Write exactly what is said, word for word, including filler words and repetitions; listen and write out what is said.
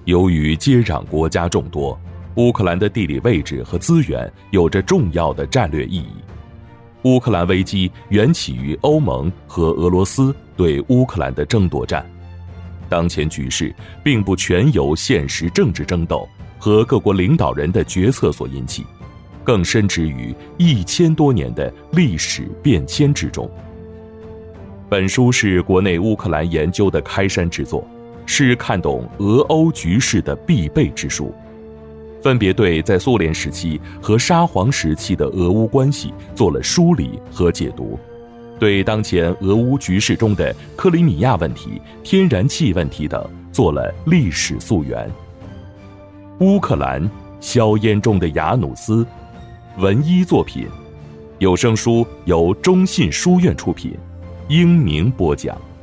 由于接壤国家众多，乌克兰的地理位置和资源有着重要的战略意义。乌克兰危机缘起于欧盟和俄罗斯对乌克兰的争夺战。当前局势并不全由现实政治争斗和各国领导人的决策所引起，更深植于一千多年的历史变迁之中。本书是国内乌克兰研究的开山之作，是看懂俄欧局势的必备之书，分别对在苏联时期和沙皇时期的俄乌关系做了梳理和解读，对当前俄乌局势中的克里米亚问题、天然气问题等做了历史溯源。乌克兰，硝烟中的雅努斯，文一作品，有声书由中信书院出品，英明播讲。